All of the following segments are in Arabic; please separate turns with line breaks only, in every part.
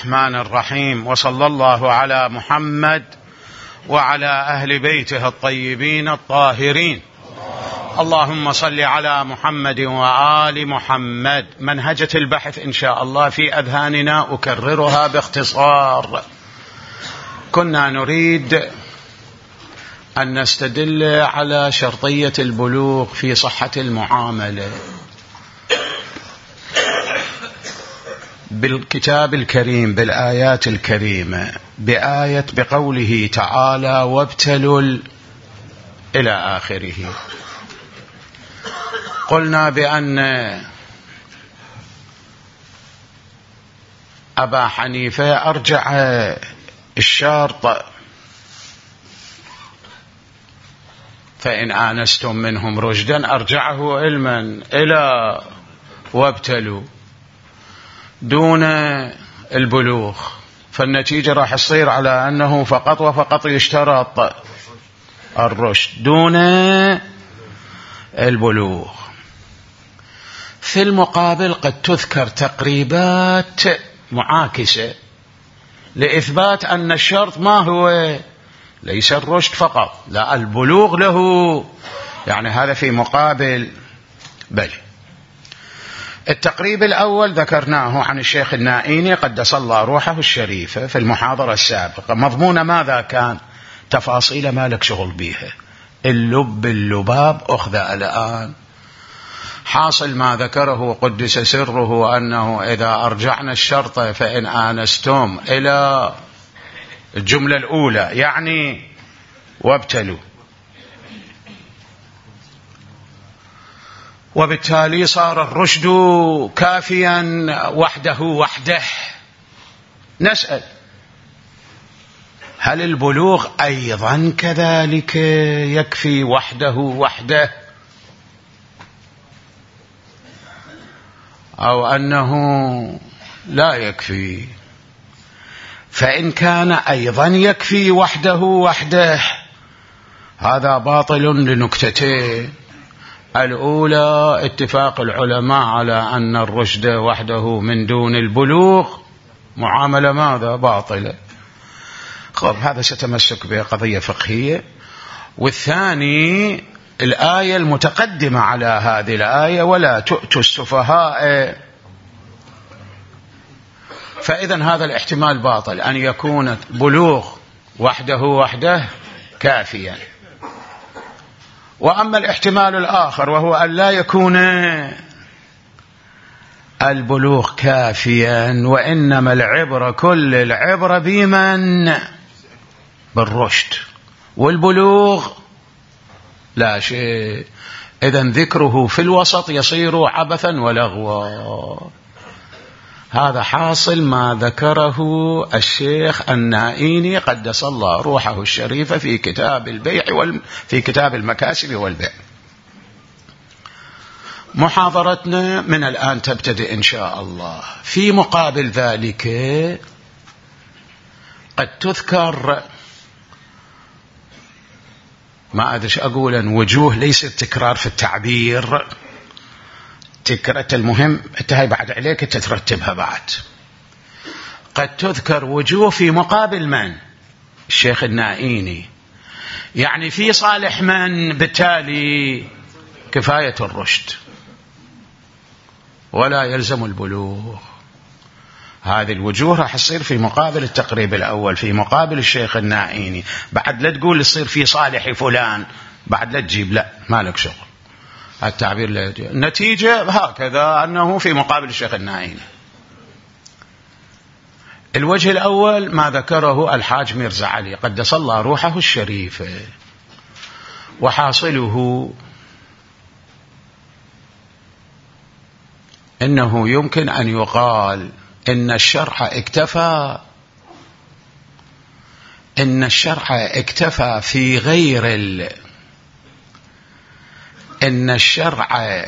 الرحمن الرحيم، وصلى الله على محمد وعلى أهل بيته الطيبين الطاهرين. اللهم صل على محمد وآل محمد. منهجة البحث إن شاء الله في أذهاننا أكررها باختصار. كنا نريد أن نستدل على شرطية البلوغ في صحة المعاملة بالكتاب الكريم، بالآيات الكريمة، بقوله تعالى وابتلوا إلى آخره. قلنا بأن أبا حنيفة أرجع الشرط فإن آنستم منهم رشدا، أرجعه علما إلى وابتلوا دون البلوغ، فالنتيجة راح تصير على أنه فقط وفقط يشترط الرشد دون البلوغ. في المقابل قد تذكر تقريبات معاكسة لإثبات أن الشرط ما هو ليس الرشد فقط، لا البلوغ له، يعني هذا في مقابل بل. التقريب الأول ذكرناه عن الشيخ النائيني قدس الله روحه الشريفة في المحاضرة السابقة. مضمون ماذا كان؟ تفاصيل ما لك شغل بيها، اللباب أخذ الآن. حاصل ما ذكره قدس سره أنه إذا أرجعنا الشرط فإن آنستم إلى الجملة الأولى يعني وابتلوا، وبالتالي صار الرشد كافيا وحده. نسأل هل البلوغ أيضا كذلك يكفي وحده أو أنه لا يكفي؟ فإن كان أيضا يكفي وحده هذا باطل لنكتتين. الأولى اتفاق العلماء على أن الرشد وحده من دون البلوغ معاملة ماذا؟ باطلة. خب هذا ستمسك بقضية فقهية. والثاني الآية المتقدمة على هذه الآية ولا تؤتوا السفهاء. فإذا هذا الاحتمال باطل، أن يكون بلوغ وحده كافيا. وأما الاحتمال الآخر وهو أن لا يكون البلوغ كافيا، وإنما العبرة كل العبرة بمن؟ بالرشد، والبلوغ لا شيء. إذن ذكره في الوسط يصير عبثا ولغوا. هذا حاصل ما ذكره الشيخ النائيني قدس الله روحه الشريفة في كتاب البيع في كتاب المكاسب والبيع. محاضرتنا من الآن تبتدئ إن شاء الله. في مقابل ذلك قد تذكر ما أدري أقول وجوه ليست تكرار في التعبير، تكرة المهم انتهي بعد عليك تترتبها بعد. قد تذكر وجوه في مقابل من؟ الشيخ النائيني، يعني في صالح من؟ بالتالي كفاية الرشد ولا يلزم البلوغ. هذه الوجوه راح تصير في مقابل التقريب الأول، في مقابل الشيخ النائيني. بعد لا تقول يصير في صالح فلان، بعد لا تجيب، لا ما لك شغل، التعبير لا يجي. النتيجة هكذا أنه في مقابل الشيخ النائيني. الوجه الأول ما ذكره الحاج ميرزا علي قدس الله روحه الشريفة، وحاصله إنه يمكن أن يقال إن الشرع اكتفى في غير إن الشرع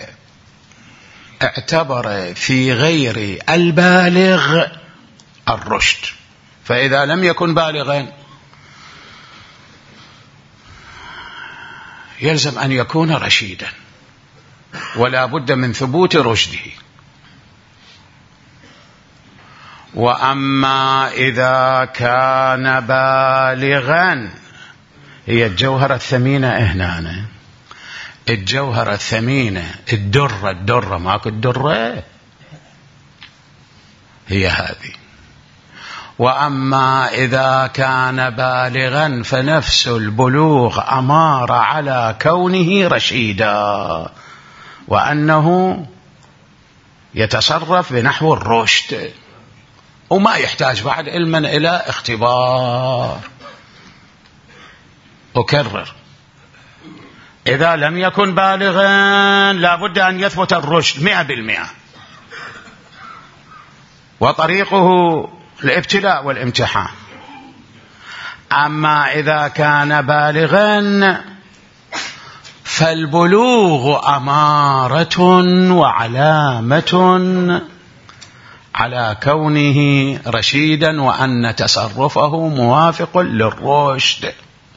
اعتبر في غير البالغ الرشد، فإذا لم يكن بالغا يلزم أن يكون رشيدا ولا بد من ثبوت رشده. وأما إذا كان بالغا، هي الجوهرة الثمينة هنا، الجوهرة الثمينة، الدرة ماكو الدرة، هي هذه. وأما إذا كان بالغا فنفس البلوغ أمارة على كونه رشيدا، وأنه يتصرف بنحو الرشد، وما يحتاج بعد علما إلى اختبار. أكرر، إذا لم يكن بالغا لابد أن يثبت الرشد 100%، وطريقه الابتلاء والامتحان. أما إذا كان بالغا فالبلوغ أمارة وعلامة على كونه رشيدا، وأن تصرفه موافق للرشد.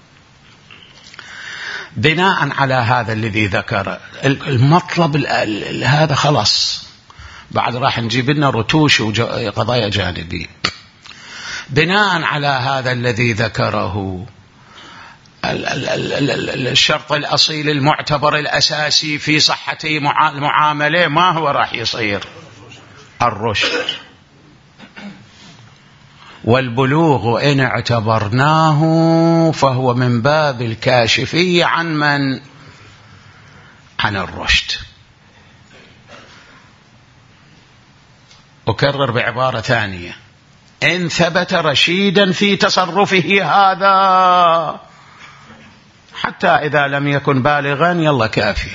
بناء على هذا الذي ذكر المطلب هذا خلاص، بعد راح نجيب لنا رتوش وقضايا جانبية. بناء على هذا الذي ذكره، الشرط الأصيل المعتبر الأساسي في صحة المعاملة ما هو راح يصير؟ الرشد. والبلوغ إن اعتبرناه فهو من باب الكاشفية عن من؟ عن الرشد. أكرر بعبارة ثانية، إن ثبت رشيدا في تصرفه هذا حتى إذا لم يكن بالغا يلا كافي.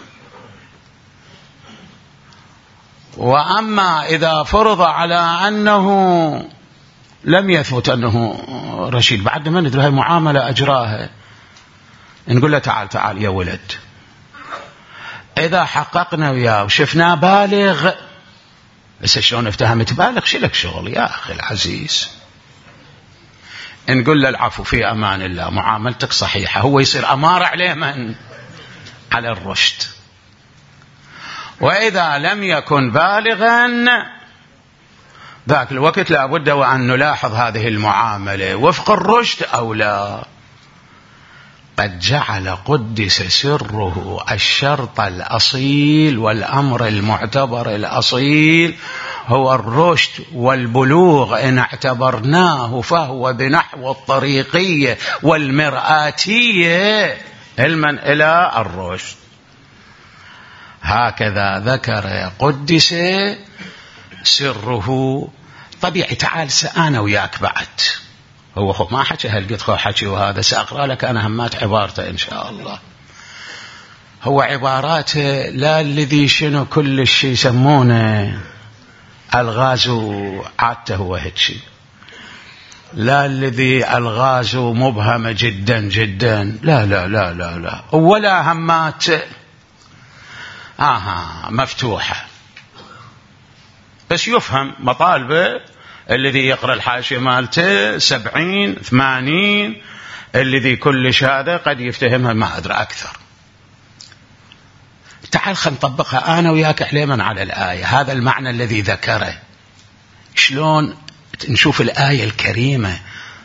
وأما إذا فرض على أنه لم يثبت أنه رشيد، بعد ما ندري هاي معاملة أجراها، نقول له تعال يا ولد، إذا حققنا وياه وشفناه بالغ، بس شلون افتهمت بالغ؟ شلك شغل يا أخي العزيز. نقول له العفو في أمان الله، معاملتك صحيحة، هو يصير أمارة عليه من؟ على الرشد. وإذا لم يكن بالغا ذاك الوقت لابد وأن نلاحظ هذه المعاملة وفق الرشد أو لا. قد جعل قدس سره الشرط الأصيل والأمر المعتبر الأصيل هو الرشد، والبلوغ إن اعتبرناه فهو بنحو الطريقية والمرآتية علما إلى الرشد. هكذا ذكر قدس سره. طبيعي تعال أنا وياك بعد، هو خب ما حكي هالقد خو حكي، وهذا سأقرأ لك أنا همات عبارته إن شاء الله. هو عباراته لا الذي شنو كل الشيء يسمونه الغاز عادته هو هيك، لا الذي الغاز مبهمة جدا جدا، لا لا لا لا لا، ولا همات مفتوحة، بس يفهم مطالبه. الذي يقرأ الحاشية مالته 70 80، الذي كل هذا قد يفتهمها ما أدري أكثر. تعال خلينا نطبقها أنا وياك حليما على الآية، هذا المعنى الذي ذكره. شلون نشوف الآية الكريمة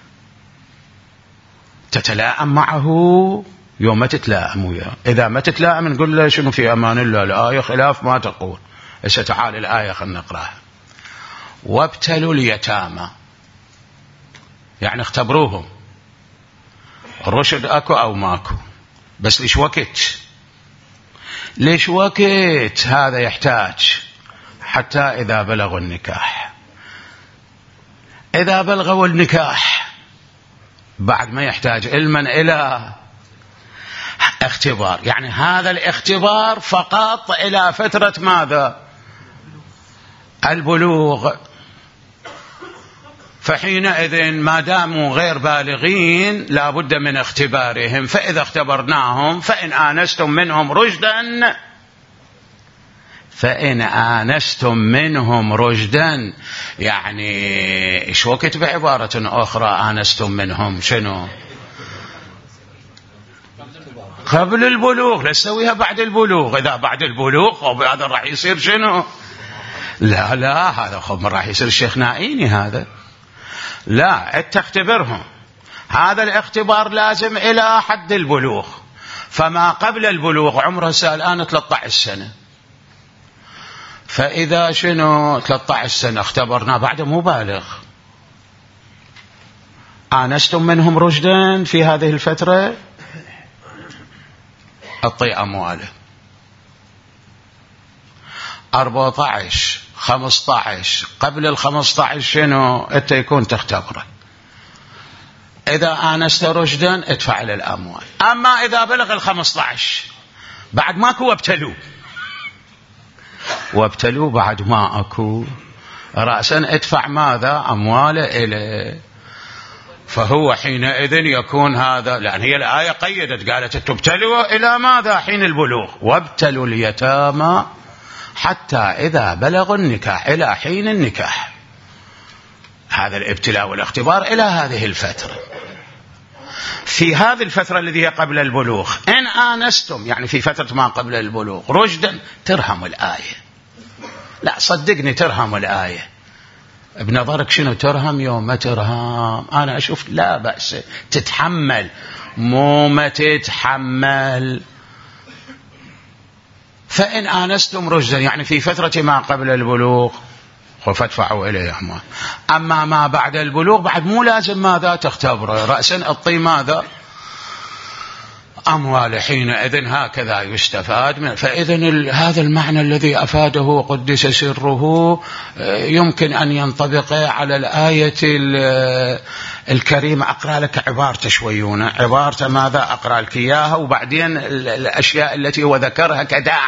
تتلائم معه يوم ما تتلائم وياه. إذا ما تتلائم نقول له شنو في أمان الله، الآية خلاف ما تقول. هسه تعال الآية خلينا نقرأها. وابتلوا اليتامى، يعني اختبروهم، الرشد أكو أو ماكو، بس ليش وقت هذا يحتاج حتى إذا بلغوا النكاح. إذا بلغوا النكاح بعد ما يحتاج علما إلى اختبار، يعني هذا الاختبار فقط إلى فترة ماذا؟ البلوغ. فحينئذ ما داموا غير بالغين لا بد من اختبارهم. فإذا اختبرناهم فإن آنستم منهم رشدا، يعني إيش وقت بعبارة أخرى آنستم منهم شنو؟ قبل البلوغ، لا تسويها بعد البلوغ. إذا بعد البلوغ هذا راح يصير شنو؟ لا هذا خب راح يصير الشيخ نائيني هذا. لا تختبرهم، هذا الاختبار لازم إلى حد البلوغ. فما قبل البلوغ عمره الآن 13 سنة، فإذا شنو 13 سنة اختبرنا بعد مو بالغ، آنستم منهم رشدا في هذه الفترة أعطي أمواله. 14 15 قبل 15 شنو أنت يكون تختبره. إذا آنست رشدا ادفع له الأموال. أما إذا بلغ 15 بعد ماكو وابتلوا بعد ما أكو رأسا ادفع ماذا؟ أمواله إليه. فهو حينئذ يكون هذا، لأن هي الآية قيدت قالت تبتلوا إلى ماذا؟ حين البلوغ. وابتلوا اليتامى حتى إذا بلغوا النكاح، إلى حين النكاح. هذا الابتلاء والاختبار إلى هذه الفترة. في هذه الفترة التي هي قبل البلوغ إن آنستم، يعني في فترة ما قبل البلوغ، رشدا، ترهم الآية. لا صدقني ترهم الآية. بنظرك شنو ترهم؟ يوم ما ترهم أنا أشوف لا بأس تتحمل، مو ما تتحمل. فإن آنستم رشدا يعني في فترة ما قبل البلوغ فادفعوا إليه أموال. أما ما بعد البلوغ بعد مو لازم ماذا؟ تختبره رأسا الطي ماذا؟ أموال. حينئذ هكذا يستفاد من. فإذن هذا المعنى الذي أفاده قدس سره يمكن أن ينطبق على الآية الكريمة. أقرأ لك عبارة شويونة، عبارة ماذا؟ أقرأ لك إياها، وبعدين الأشياء التي هو ذكرها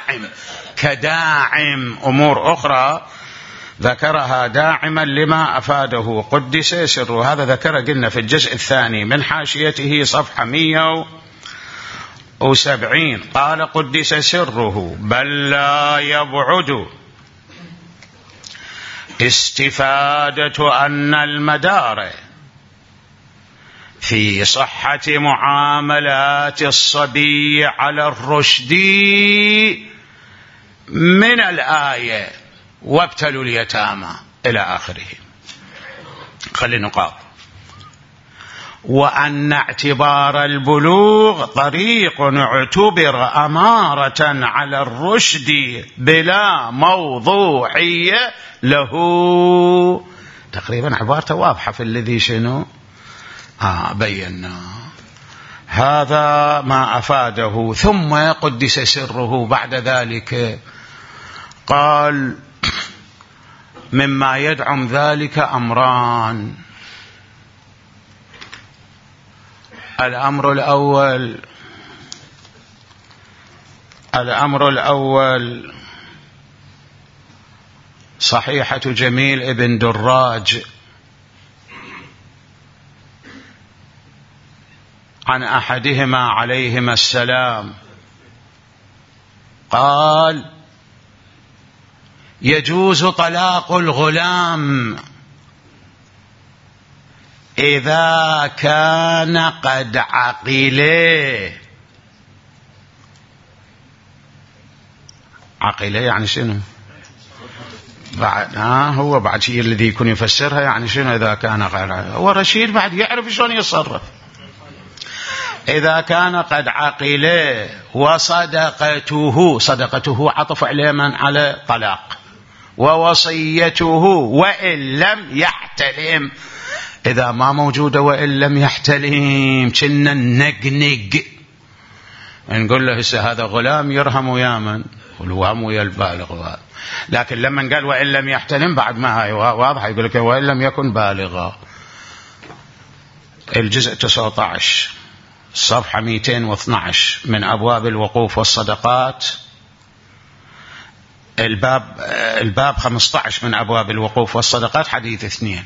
كداعم أمور أخرى ذكرها داعما لما أفاده قدس سره. هذا ذكر قلنا في الجزء الثاني من حاشيته صفحة 170. قال قدس سره: بل لا يبعد استفادة أن المدار في صحة معاملات الصبي على الرشد من الآية وابتلوا اليتامى إلى آخره. خلينا نقاط. وأن اعتبار البلوغ طريق اعتبر أمارة على الرشد بلا موضوعية له. تقريبا عبارته واضحة في الذي شنو بينا. هذا ما أفاده. ثم قدس سره بعد ذلك قال: مما يدعم ذلك أمران. الأمر الأول صحيحة جميل ابن دراج عن أحدهما عليهما السلام قال: يجوز طلاق الغلام إذا كان قد عقله. عقله يعني شنو؟ بعد هو بعد شيء الذي يكون يفسرها يعني شنو إذا كان غير هو رشيد بعد يعرف شلون يتصرف. إذا كان قد عقله صدقته عطف عليه من على طلاق، ووصيته وإن لم يحتلم. إذا ما موجودة وإن لم يحتلم كنا نقنق نقول له هسه هذا غلام يرهم ويا من؟ والوهم ويا البالغ. لكن لما قال وإن لم يحتلم بعد ما هاي واضحة، يقول لك وإن لم يكن بالغا. الجزء 19 صفحة 212 من أبواب الوقوف والصدقات، الباب 15 من أبواب الوقوف والصدقات، حديث 2.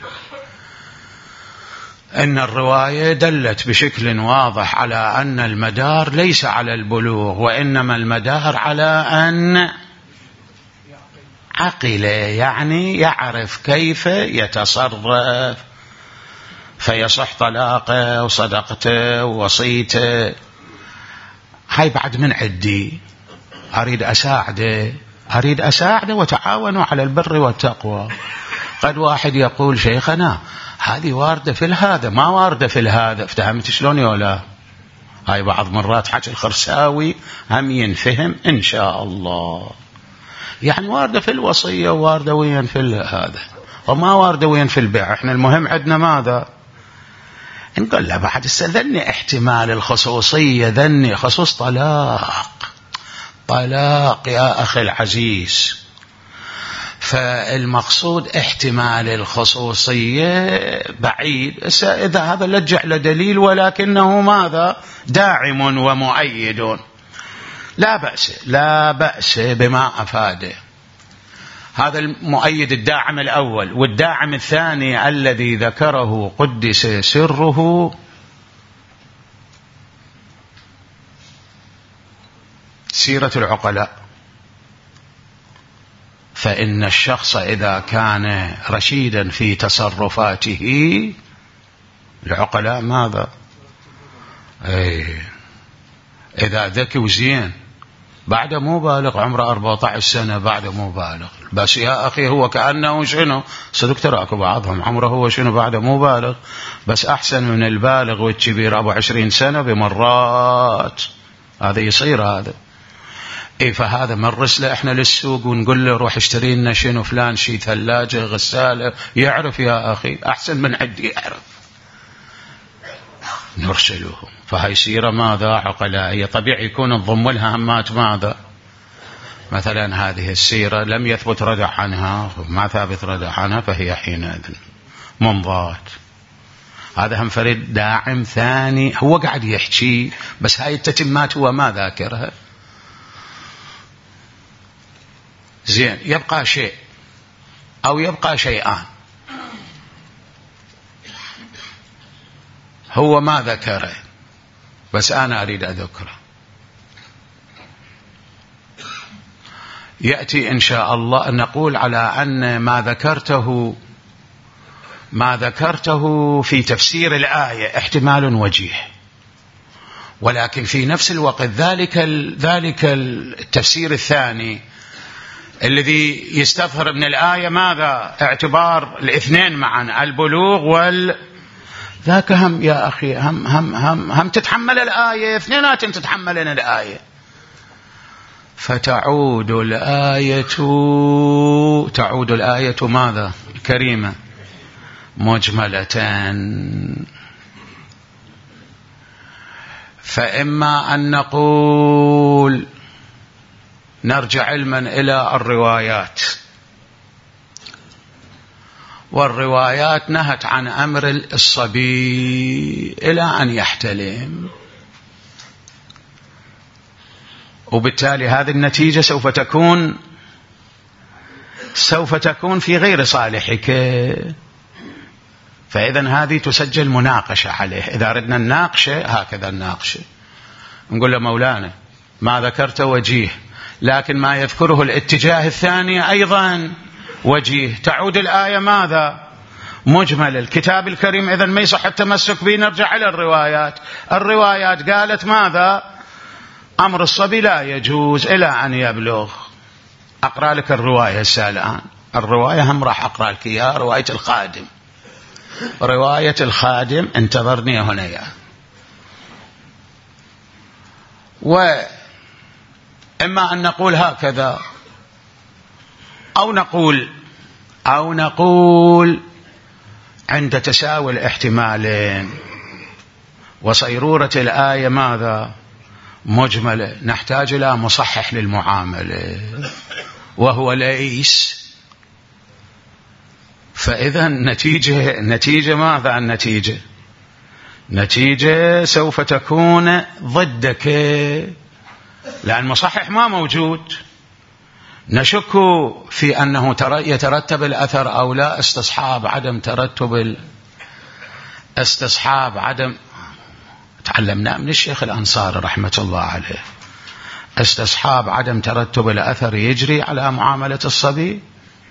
إن الرواية دلت بشكل واضح على أن المدار ليس على البلوغ، وإنما المدار على أن عقل، يعني يعرف كيف يتصرف فيصح طلاقه وصدقته ووصيته. هاي بعد من عدي أريد أساعده أريد أساعده وتعاونوا على البر والتقوى. قد واحد يقول شيخنا هذه واردة في هذا ما واردة في هذا، افتهمت شلون ولا؟ هاي بعض مرات حكي الخرساوي هم ينفهم إن شاء الله. يعني واردة في الوصية وواردة وين في هذا وما واردة وين في البيع. احنا المهم عندنا ماذا؟ نقول له بعد ذني احتمال الخصوصية، ذني خصوص طلاق يا أخي العزيز. فالمقصود احتمال الخصوصية بعيد. إذا هذا لجع لدليل ولكنه ماذا؟ داعم ومؤيد، لا بأس بما أفاده. هذا المؤيد الداعم الأول. والداعم الثاني الذي ذكره قدس سره سيرة العقلاء. فإن الشخص إذا كان رشيدا في تصرفاته، العقلاء ماذا؟ إذا ذكي وزين بعد مو بالغ، عمره 14 سنة بعد مو بالغ، بس يا أخي هو كأنه شنو؟ صدق تراكوا بعضهم عمره هو شنو بعد مو بالغ، بس أحسن من البالغ والكبير أبو 20 سنة بمرات. هذا يصير هذا. فهذا مرس له احنا للسوق ونقول له روح اشتري لنا شنو فلان، شي ثلاجة غسالة، يعرف يا أخي أحسن من عندي يعرف، نرسلهم. فهي سيرة ماذا؟ عقلائية. طبيعي يكون نضم لها همات ماذا؟ مثلا هذه السيرة لم يثبت ردع عنها، ما ثابت ردع عنها، فهي حينئذ منضات. هذا هم فريد داعم ثاني، هو قاعد يحكي بس هاي التتمات هو ما ذاكرها. زين، يبقى شيء أو يبقى شيئان هو ما ذكره بس أنا أريد أذكره. يأتي إن شاء الله أن نقول على أن ما ذكرته في الآية احتمال وجيه، ولكن في نفس الوقت ذلك التفسير الثاني الذي يستظهر من الآية ماذا؟ اعتبار الاثنين معا، البلوغ ذاك هم يا أخي هم تتحمل الآية، اثنينات تتحملن الآية. فتعود الآية ماذا؟ الكريمة مجملة. فإما أن نقول نرجع علما إلى الروايات، والروايات نهت عن أمر الصبي إلى أن يحتلم، وبالتالي هذه النتيجة سوف تكون في غير صالحك. فإذا هذه تسجل مناقشة عليه. إذا أردنا الناقشة هكذا الناقشة، نقول له مولانا ما ذكرت وجيه، لكن ما يذكره الاتجاه الثاني أيضا وجيه. تعود الآية ماذا؟ مجمل. الكتاب الكريم إذن ما يصح التمسك به، نرجع إلى الروايات قالت ماذا؟ أمر الصبي لا يجوز إلى أن يبلغ. أقرأ لك الرواية الآن. الرواية هم راح أقرأ لك إياها، رواية الخادم انتظرني هنا يا. وإما أن نقول هكذا أو نقول عند تساوي الاحتمالين وصيرورة الآية ماذا؟ مجملة، نحتاج إلى مصحح للمعاملة وهو ليس. فإذا نتيجة ماذا؟ النتيجة سوف تكون ضدك، لأن مصحح ما موجود. نشك في أنه يترتب الأثر أو لا، استصحاب عدم تعلمنا من الشيخ الأنصاري رحمة الله عليه، استصحاب عدم ترتب الأثر يجري على معاملة الصبي.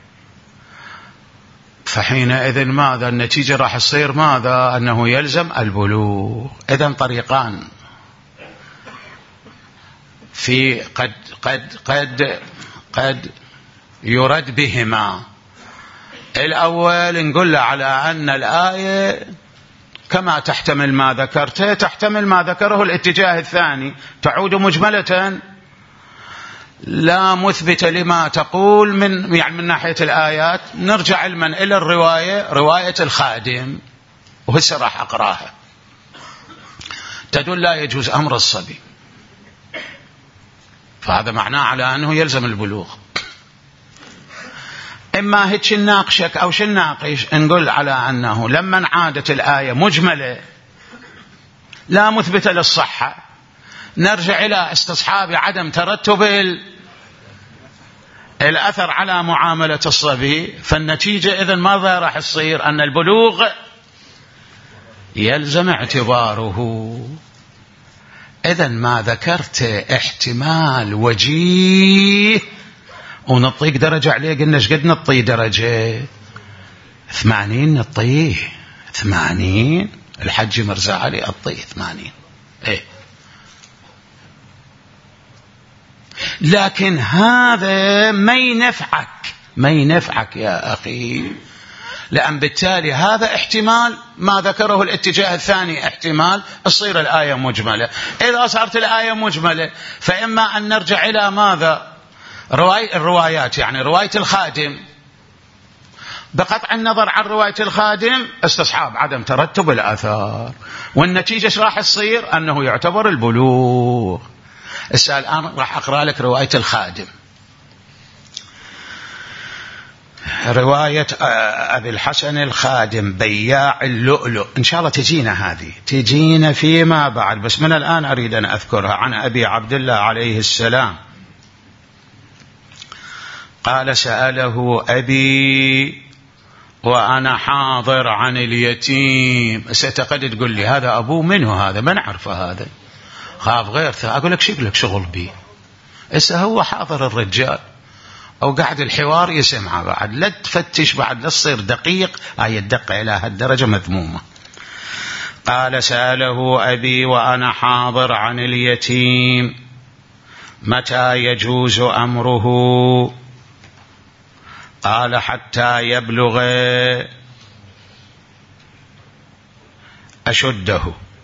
فحينئذ ماذا؟ النتيجة راح تصير ماذا؟ أنه يلزم البلوغ. إذن طريقان في قد يرد بهما. الأول نقول له على أن الآية كما تحتمل ما ذكرته تحتمل ما ذكره الاتجاه الثاني، تعود مجملة لا مثبت لما تقول من ناحية الآيات. نرجع علما إلى رواية الخادم، وهسه راح أقراها، تدل لا يجوز أمر الصبي، فهذا معناه على أنه يلزم البلوغ. إما هيك نناقشك أو نناقش، نقول على أنه لما عادت الآية مجملة لا مثبتة للصحة، نرجع إلى استصحاب عدم ترتب الأثر على معاملة الصبي، فالنتيجة إذن ماذا راح يصير؟ أن البلوغ يلزم اعتباره. إذن ما ذكرت احتمال وجيه ونطيق درجة عليه، قلنا ايش قد نطي درجة؟ 80 نطيه 80. الحج مرزا علي أطيه 80. إيه. لكن هذا ما ينفعك يا أخي، لأن بالتالي هذا احتمال ما ذكره الاتجاه الثاني، احتمال تصير الآية مجملة. إذا صارت الآية مجملة فإما أن نرجع إلى ماذا؟ الروايات، يعني رواية الخادم، بقطع النظر عن رواية الخادم استصحاب عدم ترتب الآثار، والنتيجة ايش راح تصير؟ أنه يعتبر البلوغ. الآن راح أقرأ لك رواية الخادم، رواية أبي الحسن الخادم بياع اللؤلؤ، إن شاء الله تجينا فيما بعد، بس من الآن أريد أن أذكرها. عن أبي عبد الله عليه السلام قال: سأله أبي وأنا حاضر عن اليتيم. ستقد تقول لي هذا أبوه، منه هذا؟ ما نعرفه، هذا خاف غير. أقول لك شو لك شغل بيه؟ هو حاضر الرجال أو قاعد الحوار يسمعه، بعد لا تفتش، بعد لا تصير دقيق. الدقة إلى هالدرجة مذمومة. قال: سأله أبي وأنا حاضر عن اليتيم متى يجوز أمره؟ قال: حتى يبلغ أشده.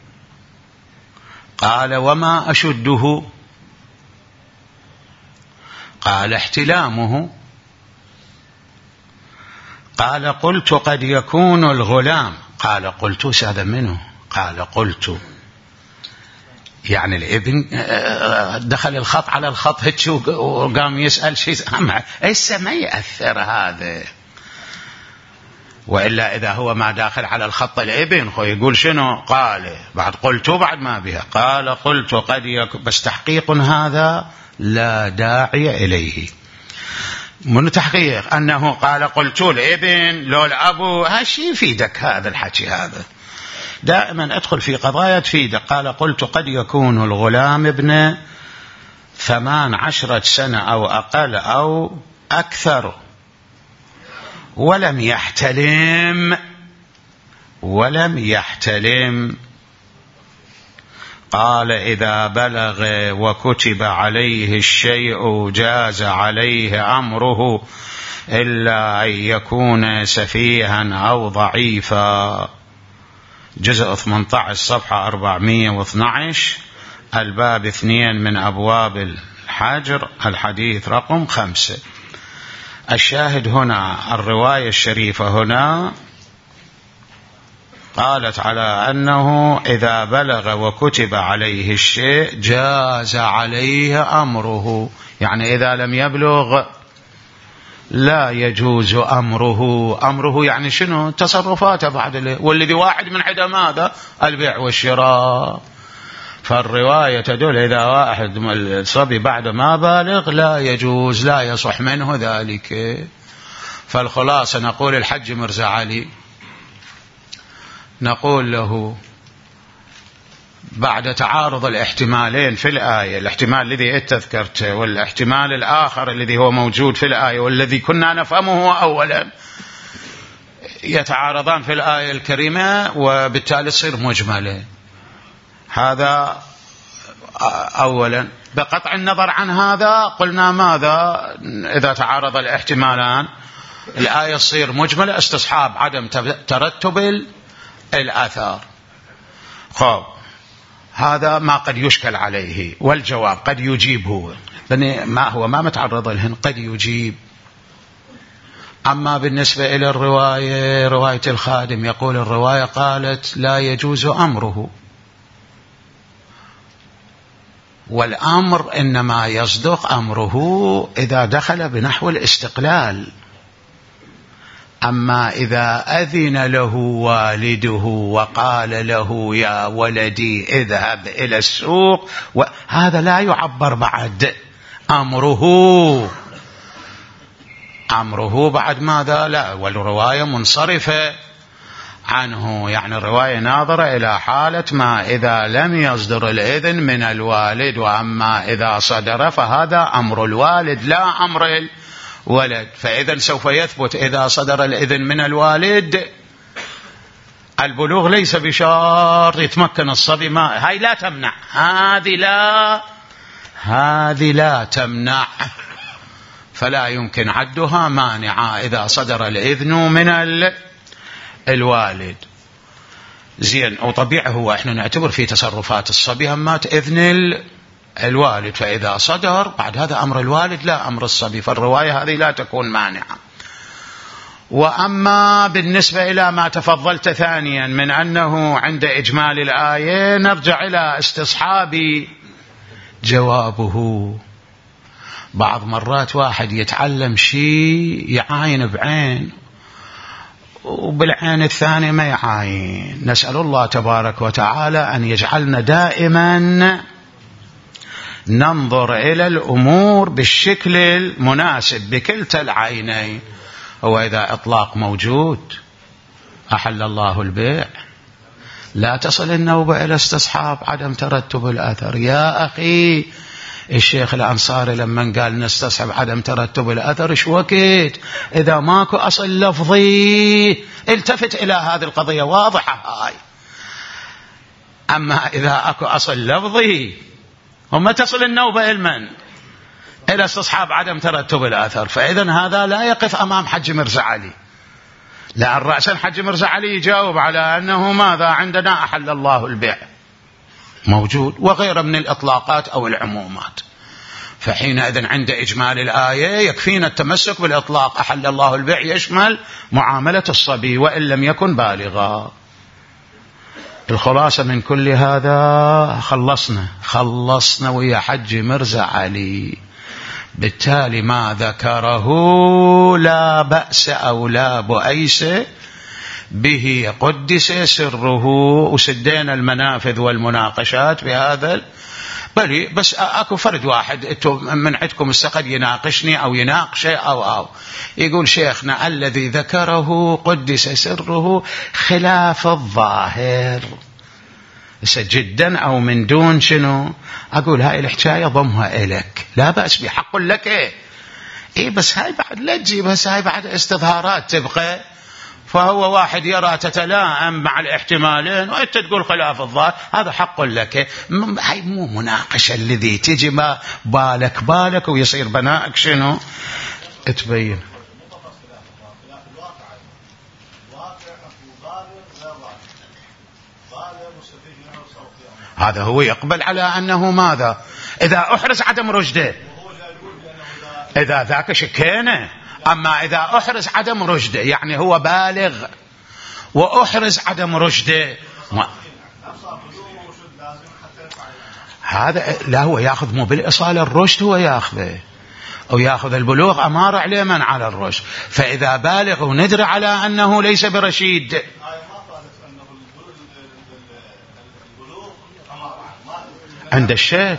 قال: وما أشده؟ قال: احتلامه. قال: قلت: قد يكون الغلام. قال: قلت: هذا منه؟ قال: قلت يعني الابن دخل الخط على الخط هيك وقام يسأل شيء، هسه ما يأثر هذا. وإلا إذا هو ما داخل على الخط الابن يقول شنو؟ قال بعد قلت بعد ما بها. قال: قلت قد يكون، بس تحقيق هذا لا داعي إليه. من تحقيق أنه قال قلت الابن لو الأبو، هالشيء يفيدك هذا الحكي. هذا دائما أدخل في قضايا تفيدك. قال: قلت قد يكون الغلام ابن 18 سنة أو أقل أو أكثر ولم يحتلم. قال: إذا بلغ وكتب عليه الشيء جاز عليه أمره إلا أن يكون سفيها أو ضعيفا. جزء 18 صفحة 412، الباب 2 من أبواب الحجر، الحديث رقم 5. الشاهد هنا الرواية الشريفة هنا قالت على أنه إذا بلغ وكتب عليه الشيء جاز عليه أمره، يعني إذا لم يبلغ لا يجوز أمره يعني شنو؟ تصرفاته بعد والذي واحد من حدا ماذا؟ البيع والشراء. فالرواية تدل إذا واحد الصبي بعد ما بالغ لا يجوز، لا يصح منه ذلك. فالخلاصة نقول الحج مرزا علي، نقول له بعد تعارض الاحتمالين في الآية، الاحتمال الذي ذكرته والاحتمال الآخر الذي هو موجود في الآية والذي كنا نفهمه أولا، يتعارضان في الآية الكريمة وبالتالي تصير مجملة. هذا أولا بقطع النظر عن هذا قلنا ماذا إذا تعارض الاحتمالان؟ الآية تصير مجملة استصحاب عدم ترتب الآثار. خب هذا ما قد يشكل عليه، والجواب قد يجيب هو ما متعرض لهن، قد يجيب. أما بالنسبة إلى الرواية، رواية الخادم يقول الرواية قالت لا يجوز أمره، والأمر إنما يصدق أمره إذا دخل بنحو الاستقلال. أما إذا أذن له والده وقال له يا ولدي اذهب إلى السوق، هذا لا يعبر بعد أمره بعد ماذا؟ لا، والرواية منصرفة عنه، يعني الرواية ناظرة إلى حالة ما إذا لم يصدر الإذن من الوالد، وأما إذا صدر فهذا أمر الوالد لا أمر الولد. فإذا سوف يثبت إذا صدر الإذن من الوالد البلوغ ليس بشرط يتمكن الصبي، ما هاي لا تمنع، هذه لا تمنع، فلا يمكن عدها مانعة إذا صدر الإذن من الوالد. زين، وطبيعي هو احنا نعتبر في تصرفات الصبي همات إذن الوالد، فإذا صدر بعد هذا أمر الوالد لا أمر الصبي، فالرواية هذه لا تكون مانعة. وأما بالنسبة إلى ما تفضلت ثانيا من أنه عند إجمال الآية نرجع إلى استصحاب جوابه. بعض مرات واحد يتعلم شيء يعاين بعين وبالعين الثانية ما يعاين. نسأل الله تبارك وتعالى أن يجعلنا دائما ننظر إلى الأمور بالشكل المناسب بكلتا العينين. هو إذا إطلاق موجود أحل الله البيع، لا تصل النوبة إلى استصحاب عدم ترتب الأثر. يا أخي الشيخ الأنصاري لما قال نستصحب عدم ترتب الأثر إيش وقت؟ إذا ماكو أصل لفظي التفت إلى هذه القضية واضحة هاي. أما إذا أكو أصل لفظي هم تصل النوبة إلى استصحاب عدم ترتب الأثر. فإذا هذا لا يقف أمام حج مرزا علي، لأن رأسا حج مرزا علي يجاوب على أنه ماذا عندنا أحل الله البيع موجود وغيره من الإطلاقات أو العمومات. فحينئذ عند إجمال الآية يكفينا التمسك بالإطلاق أحل الله البيع يشمل معاملة الصبي وإن لم يكن بالغا. الخلاصة من كل هذا خلصنا ويا حج مرزا علي. بالتالي ما ذكره لا بأس أو لا بؤيس به، قدس سره، وسدينا المنافذ والمناقشات بهذا. بس أكو فرد واحد من عندكم استقد يناقشني أو يناقشه أو يقول شيخنا الذي ذكره قدس سره خلاف الظاهر جدا أو من دون شنو. أقول هاي الحكاية ضمها إليك، لا بأس بحق لك بس هاي بعد لا تجيب، بس هاي بعد استظهارات تبقى. فهو واحد يرى تتلائم مع الاحتمالين وأنت تقول خلاف الظاهر، هذا حق لك. هاي مو مناقشة الذي تجي ما بالك ويصير بنائك شنو تبين. هذا هو يقبل على أنه ماذا إذا أحرز عدم رشده، إذا ذاك شكينه. أما إذا أحرز عدم رشده يعني هو بالغ وأحرز عدم رشده هذا لا، هو يأخذ مو بالإصالة الرشد، هو يأخذه أو يأخذ البلوغ أمارة عليه من على الرشد. فإذا بالغ وندري على أنه ليس برشيد عند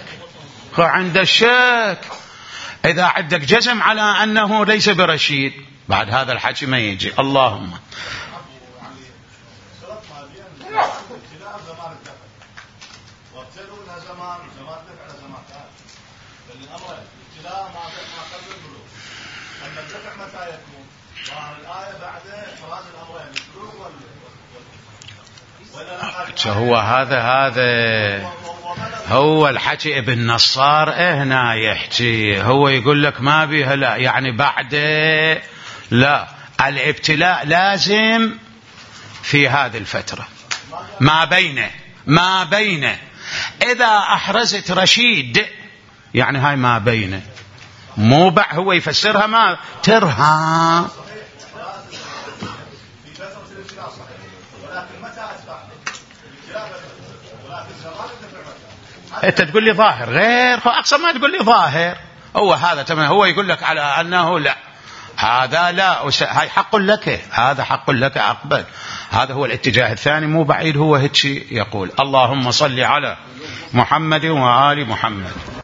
الشك إذا عندك جزم على أنه ليس برشيد بعد هذا الحكي ما يجي. اللهم هو هذا هو الحكي ابن نصار هنا يحكي، هو يقول لك ما بيها لا، يعني بعد لا، الابتلاء لازم في هذه الفترة ما بينه إذا أحرزت رشيد، يعني هاي ما بينه، مو هو يفسرها ما ترها. انت تقول لي ظاهر غير، اقصى ما تقول لي ظاهر، هو هذا تمام، هو يقول لك على انه لا، هذا لا، هاي حق لك، هذا حق لك أقبل. هذا هو الاتجاه الثاني، مو بعيد هو هيك يقول. اللهم صل على محمد وآل محمد.